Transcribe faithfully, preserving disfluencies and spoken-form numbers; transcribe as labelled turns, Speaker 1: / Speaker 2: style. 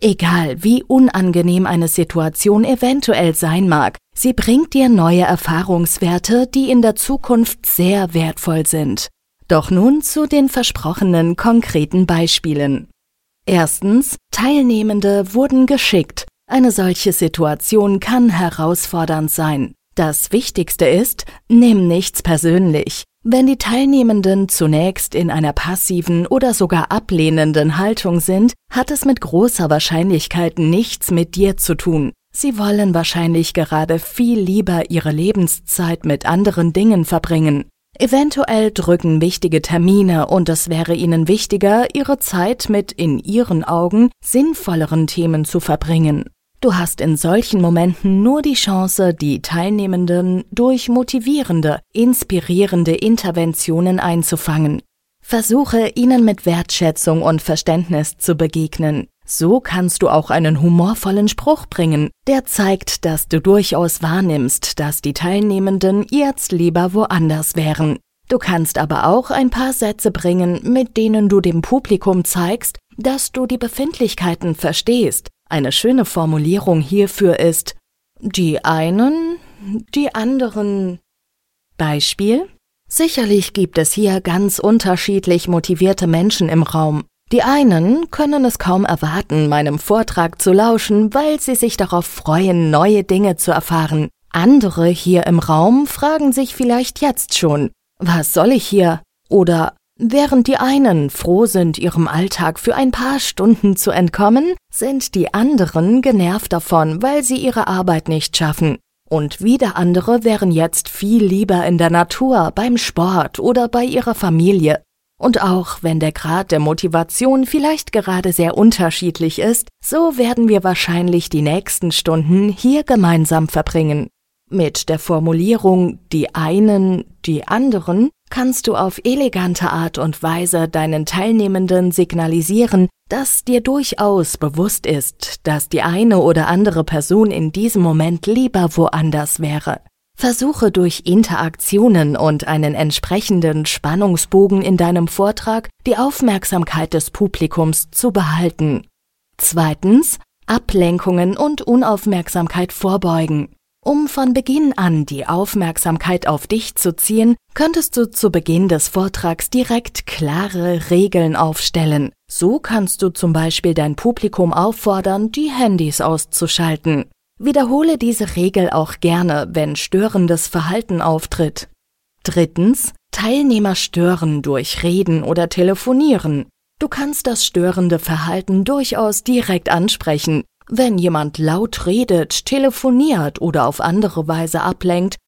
Speaker 1: Egal wie unangenehm eine Situation eventuell sein mag, sie bringt dir neue Erfahrungswerte, die in der Zukunft sehr wertvoll sind. Doch nun zu den versprochenen konkreten Beispielen. Erstens, Teilnehmende wurden geschickt. Eine solche Situation kann herausfordernd sein. Das Wichtigste ist, nimm nichts persönlich. Wenn die Teilnehmenden zunächst in einer passiven oder sogar ablehnenden Haltung sind, hat es mit großer Wahrscheinlichkeit nichts mit dir zu tun. Sie wollen wahrscheinlich gerade viel lieber ihre Lebenszeit mit anderen Dingen verbringen. Eventuell drücken wichtige Termine und es wäre ihnen wichtiger, ihre Zeit mit in ihren Augen sinnvolleren Themen zu verbringen. Du hast in solchen Momenten nur die Chance, die Teilnehmenden durch motivierende, inspirierende Interventionen einzufangen. Versuche, ihnen mit Wertschätzung und Verständnis zu begegnen. So kannst du auch einen humorvollen Spruch bringen, der zeigt, dass du durchaus wahrnimmst, dass die Teilnehmenden jetzt lieber woanders wären. Du kannst aber auch ein paar Sätze bringen, mit denen du dem Publikum zeigst, dass du die Befindlichkeiten verstehst. Eine schöne Formulierung hierfür ist: Die einen, die anderen. Beispiel: Sicherlich gibt es hier ganz unterschiedlich motivierte Menschen im Raum. Die einen können es kaum erwarten, meinem Vortrag zu lauschen, weil sie sich darauf freuen, neue Dinge zu erfahren. Andere hier im Raum fragen sich vielleicht jetzt schon: Was soll ich hier? Oder während die einen froh sind, ihrem Alltag für ein paar Stunden zu entkommen, sind die anderen genervt davon, weil sie ihre Arbeit nicht schaffen. Und wieder andere wären jetzt viel lieber in der Natur, beim Sport oder bei ihrer Familie. Und auch wenn der Grad der Motivation vielleicht gerade sehr unterschiedlich ist, so werden wir wahrscheinlich die nächsten Stunden hier gemeinsam verbringen. Mit der Formulierung „die einen, die anderen“ kannst du auf elegante Art und Weise deinen Teilnehmenden signalisieren, dass dir durchaus bewusst ist, dass die eine oder andere Person in diesem Moment lieber woanders wäre. Versuche durch Interaktionen und einen entsprechenden Spannungsbogen in deinem Vortrag die Aufmerksamkeit des Publikums zu behalten. Zweitens, Ablenkungen und Unaufmerksamkeit vorbeugen. Um von Beginn an die Aufmerksamkeit auf dich zu ziehen, könntest du zu Beginn des Vortrags direkt klare Regeln aufstellen. So kannst du zum Beispiel dein Publikum auffordern, die Handys auszuschalten. Wiederhole diese Regel auch gerne, wenn störendes Verhalten auftritt. Drittens, Teilnehmer stören durch Reden oder Telefonieren. Du kannst das störende Verhalten durchaus direkt ansprechen. Wenn jemand laut redet, telefoniert oder auf andere Weise ablenkt,